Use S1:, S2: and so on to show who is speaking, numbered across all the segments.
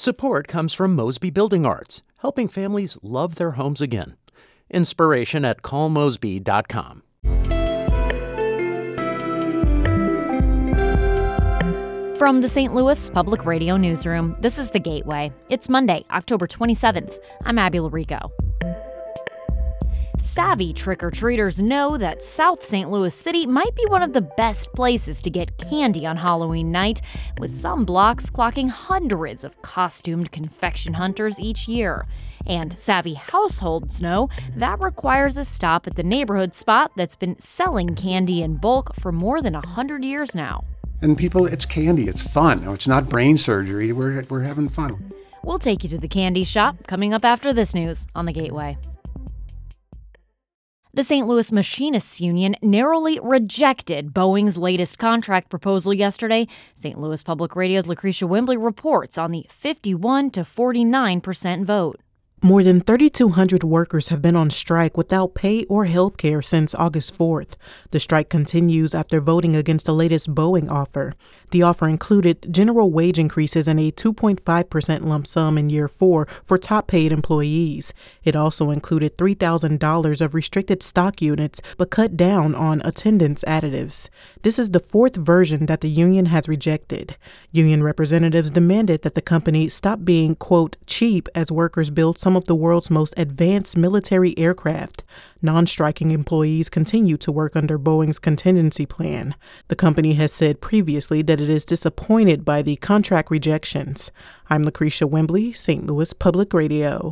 S1: Support comes from Mosby Building Arts, helping families love their homes again. Inspiration at callmosby.com.
S2: From the St. Louis Public Radio Newsroom, this is The Gateway. It's Monday, October 27th. I'm Abby Larico. Savvy trick-or-treaters know that South St. Louis City might be one of the best places to get candy on Halloween night, with some blocks clocking hundreds of costumed confection hunters each year. And savvy households know that requires a stop at the neighborhood spot that's been selling candy in bulk for more than 100 years now.
S3: And people, it's candy, it's fun. It's not brain surgery, we're having fun.
S2: We'll take you to the candy shop coming up after this news on The Gateway. The St. Louis Machinists Union narrowly rejected Boeing's latest contract proposal yesterday. St. Louis Public Radio's Lucretia Wembley reports on the 51 to 49% vote.
S4: More than 3,200 workers have been on strike without pay or health care since August 4th. The strike continues after voting against the latest Boeing offer. The offer included general wage increases and a 2.5% lump sum in year 4 for top-paid employees. It also included $3,000 of restricted stock units, but cut down on attendance additives. This is the fourth version that the union has rejected. Union representatives demanded that the company stop being, quote, cheap as workers build some of the world's most advanced military aircraft. Non-striking employees continue to work under Boeing's contingency plan. The company has said previously that it is disappointed by the contract rejections. I'm Lucretia Wembley, St. Louis Public Radio.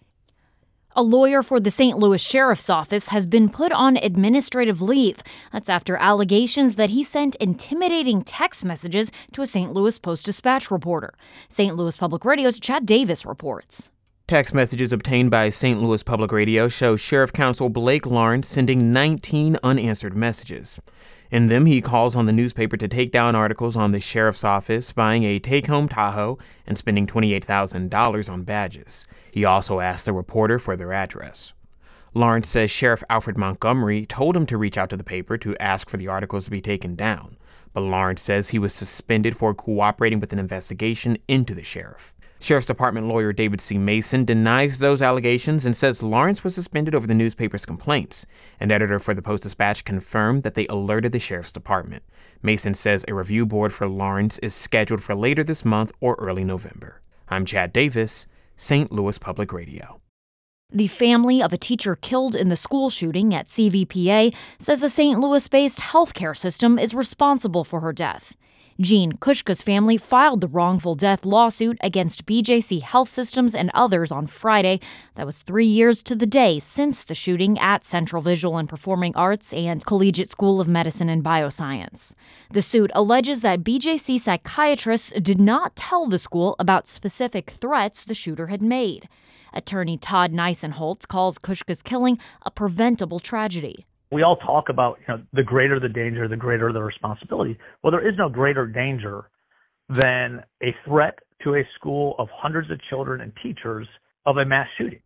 S2: A lawyer for the St. Louis Sheriff's Office has been put on administrative leave. That's after allegations that he sent intimidating text messages to a St. Louis Post-Dispatch reporter. St. Louis Public Radio's Chad Davis reports.
S5: Text messages obtained by St. Louis Public Radio show Sheriff Counsel Blake Lawrence sending 19 unanswered messages. In them, he calls on the newspaper to take down articles on the sheriff's office buying a take-home Tahoe and spending $28,000 on badges. He also asked the reporter for their address. Lawrence says Sheriff Alfred Montgomery told him to reach out to the paper to ask for the articles to be taken down, but Lawrence says he was suspended for cooperating with an investigation into the sheriff. Sheriff's Department lawyer David C. Mason denies those allegations and says Lawrence was suspended over the newspaper's complaints. An editor for the Post-Dispatch confirmed that they alerted the Sheriff's Department. Mason says a review board for Lawrence is scheduled for later this month or early November. I'm Chad Davis, St. Louis Public Radio.
S2: The family of a teacher killed in the school shooting at CVPA says a St. Louis-based healthcare system is responsible for her death. Jean Kushka's family filed the wrongful death lawsuit against BJC Health Systems and others on Friday. That was 3 years to the day since the shooting at Central Visual and Performing Arts and Collegiate School of Medicine and Bioscience. The suit alleges that BJC psychiatrists did not tell the school about specific threats the shooter had made. Attorney Todd Nisenholtz calls Kushka's killing a preventable tragedy.
S6: We all talk about, the greater the danger, the greater the responsibility. Well, there is no greater danger than a threat to a school of hundreds of children and teachers of a mass shooting.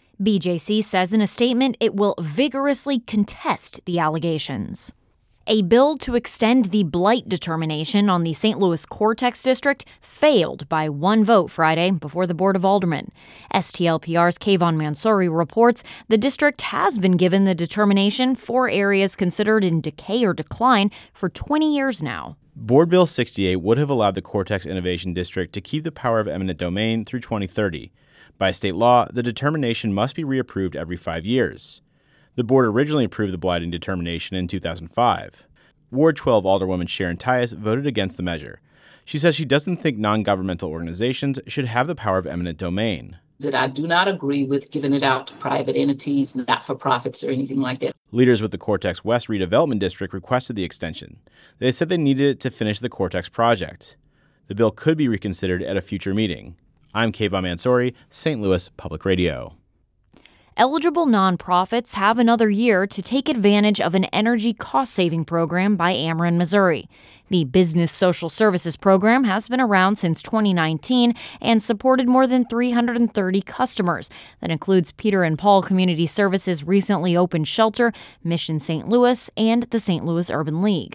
S2: BJC says in a statement it will vigorously contest the allegations. A bill to extend the blight determination on the St. Louis Cortex District failed by one vote Friday before the Board of Aldermen. STLPR's Kayvon Mansouri reports the district has been given the determination for areas considered in decay or decline for 20 years now.
S7: Board Bill 68 would have allowed the Cortex Innovation District to keep the power of eminent domain through 2030. By state law, the determination must be reapproved every 5 years. The board originally approved the blighting determination in 2005. Ward 12 Alderwoman Sharon Tyus voted against the measure. She says she doesn't think non-governmental organizations should have the power of eminent domain.
S8: That I do not agree with giving it out to private entities, not-for-profits or anything like that.
S7: Leaders with the Cortex West Redevelopment District requested the extension. They said they needed it to finish the Cortex project. The bill could be reconsidered at a future meeting. I'm Kayvon Mansouri, St. Louis Public Radio.
S2: Eligible nonprofits have another year to take advantage of an energy cost-saving program by Ameren, Missouri. The Business Social Services program has been around since 2019 and supported more than 330 customers. That includes Peter and Paul Community Services' recently opened shelter, Mission St. Louis, and the St. Louis Urban League.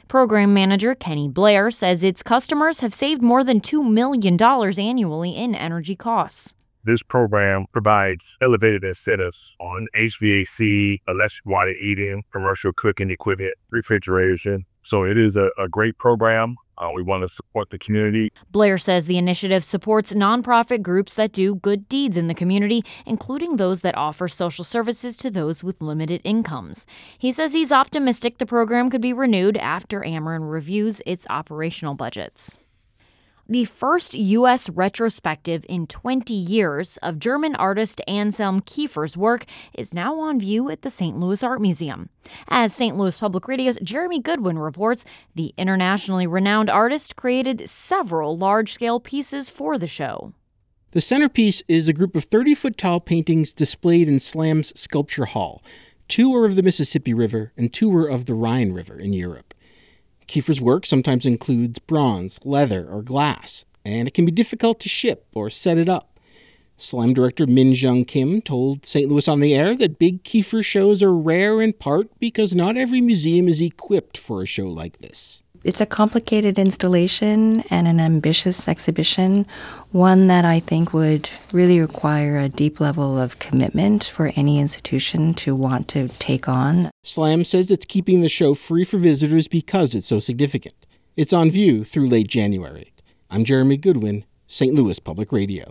S2: Program manager Kenny Blair says its customers have saved more than $2 million annually in energy costs.
S9: This program provides elevated incentives on HVAC, electric water heating, commercial cooking equipment, refrigeration. So it is a great program. We want to support the community.
S2: Blair says the initiative supports nonprofit groups that do good deeds in the community, including those that offer social services to those with limited incomes. He says he's optimistic the program could be renewed after Ameren reviews its operational budgets. The first U.S. retrospective in 20 years of German artist Anselm Kiefer's work is now on view at the St. Louis Art Museum. As St. Louis Public Radio's Jeremy Goodwin reports, the internationally renowned artist created several large-scale pieces for the show.
S10: The centerpiece is a group of 30-foot-tall paintings displayed in SLAM's Sculpture Hall. 2 are of the Mississippi River and 2 are of the Rhine River in Europe. Kiefer's work sometimes includes bronze, leather, or glass, and it can be difficult to ship or set it up. SLAM director Min Jung Kim told St. Louis on the Air that big Kiefer shows are rare in part because not every museum is equipped for a show like this.
S11: It's a complicated installation and an ambitious exhibition, one that I think would really require a deep level of commitment for any institution to want to take on.
S10: SLAM says it's keeping the show free for visitors because it's so significant. It's on view through late January. I'm Jeremy Goodwin, St. Louis Public Radio.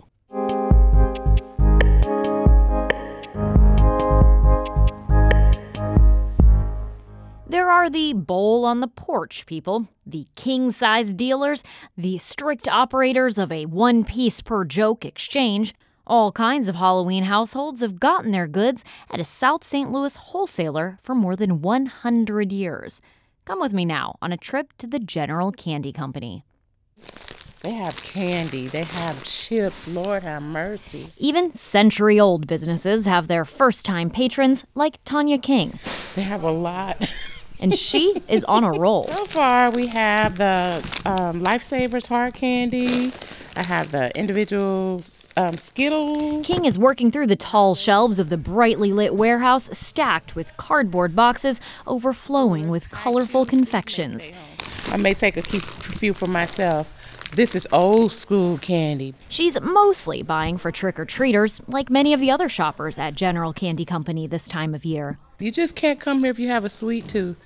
S2: There are the bowl on the porch people, the king-size dealers, the strict operators of a one-piece per joke exchange. All kinds of Halloween households have gotten their goods at a South St. Louis wholesaler for more than 100 years. Come with me now on a trip to the General Candy Company.
S12: They have candy. They have chips. Lord have mercy.
S2: Even century-old businesses have their first-time patrons, like Tanya King.
S12: They have a lot.
S2: And she is on a roll.
S12: So far, we have the Lifesavers hard candy. I have the individual Skittles.
S2: King is working through the tall shelves of the brightly lit warehouse, stacked with cardboard boxes overflowing with colorful confections.
S12: I may take a few for myself. This is old school candy.
S2: She's mostly buying for trick-or-treaters, like many of the other shoppers at General Candy Company this time of year.
S12: You just can't come here if you have a sweet tooth.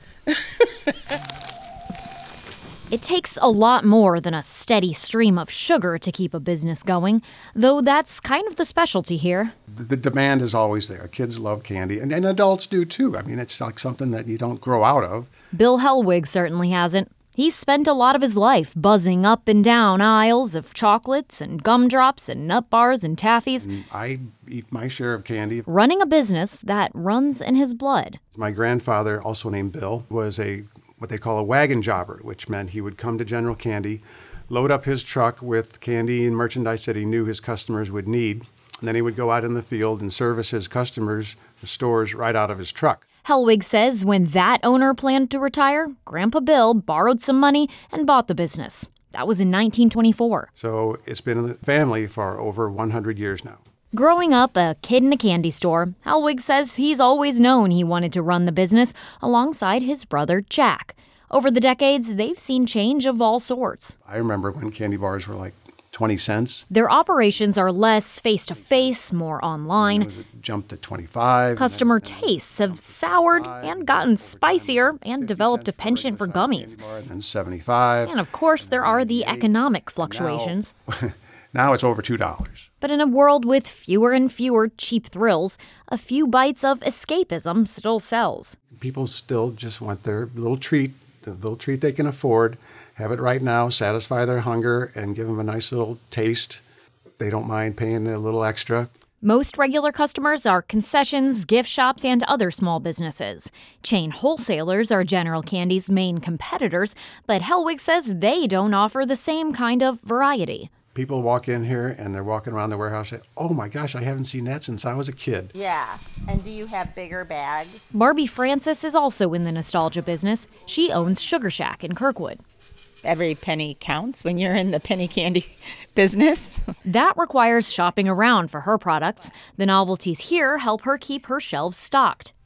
S2: It takes a lot more than a steady stream of sugar to keep a business going, though that's kind of the specialty here.
S3: The demand is always there. Kids love candy, and adults do too. I mean, it's like something that you don't grow out of.
S2: Bill Hellwig certainly hasn't. He's spent a lot of his life buzzing up and down aisles of chocolates and gumdrops and nut bars and taffies.
S3: And I eat my share of candy.
S2: Running a business that runs in his blood.
S3: My grandfather, also named Bill, was what they call a wagon jobber, which meant he would come to General Candy, load up his truck with candy and merchandise that he knew his customers would need, and then he would go out in the field and service his customers, the stores, right out of his truck.
S2: Hellwig says when that owner planned to retire, Grandpa Bill borrowed some money and bought the business. That was in 1924.
S3: So it's been in the family for over 100 years now.
S2: Growing up a kid in a candy store, Hellwig says he's always known he wanted to run the business alongside his brother Jack. Over the decades, they've seen change of all sorts.
S3: I remember when candy bars were like 20 cents.
S2: Their operations are less face-to-face, more online.
S3: It jumped to 25.
S2: Customer tastes have soured and gotten spicier and developed a penchant for gummies.
S3: And then 75.
S2: And of course, there are the economic fluctuations.
S3: Now it's over $2.
S2: But in a world with fewer and fewer cheap thrills, a few bites of escapism still sells.
S3: People still just want their little treat, the little treat they can afford. Have it right now, satisfy their hunger, and give them a nice little taste. They don't mind paying a little extra.
S2: Most regular customers are concessions, gift shops, and other small businesses. Chain wholesalers are General Candy's main competitors, but Hellwig says they don't offer the same kind of variety.
S3: People walk in here and they're walking around the warehouse and say, oh my gosh, I haven't seen that since I was a kid.
S13: Yeah, and do you have bigger bags?
S2: Barbie Francis is also in the nostalgia business. She owns Sugar Shack in Kirkwood.
S14: Every penny counts when you're in the penny candy business.
S2: That requires shopping around for her products. The novelties here help her keep her shelves stocked.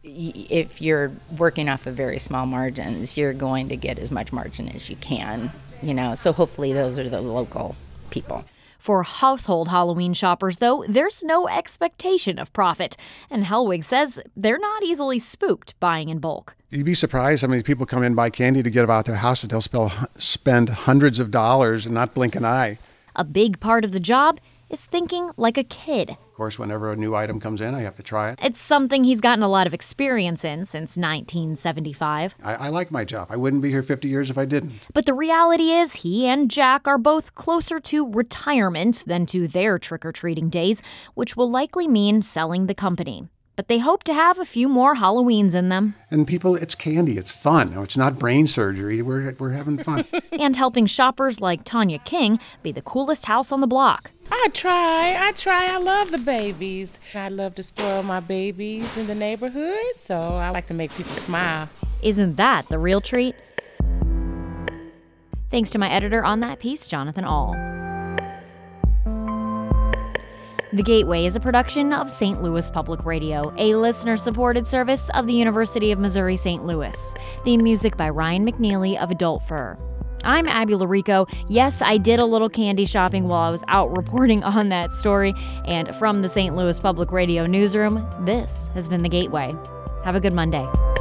S14: if you're working off of very small margins, you're going to get as much margin as you can, so hopefully those are the local people.
S2: For household Halloween shoppers, though, there's no expectation of profit. And Hellwig says they're not easily spooked buying in bulk.
S3: You'd be surprised how many people come in and buy candy to get about their house, but they'll spend hundreds of dollars and not blink an eye.
S2: A big part of the job is thinking like a kid.
S3: Of course, whenever a new item comes in, I have to try it.
S2: It's something he's gotten a lot of experience in since 1975.
S3: I like my job. I wouldn't be here 50 years if I didn't.
S2: But the reality is he and Jack are both closer to retirement than to their trick-or-treating days, which will likely mean selling the company. But they hope to have a few more Halloweens in them.
S3: And people, it's candy. It's fun. No, it's not brain surgery. We're having fun.
S2: And helping shoppers like Tanya King be the coolest house on the block.
S12: I try. I love the babies. I love to spoil my babies in the neighborhood, so I like to make people smile.
S2: Isn't that the real treat? Thanks to my editor on that piece, Jonathan Ahl. The Gateway is a production of St. Louis Public Radio, a listener-supported service of the University of Missouri St. Louis. Theme music by Ryan McNeely of Adult Fur. I'm Abby Larico. Yes, I did a little candy shopping while I was out reporting on that story. And from the St. Louis Public Radio newsroom, this has been The Gateway. Have a good Monday.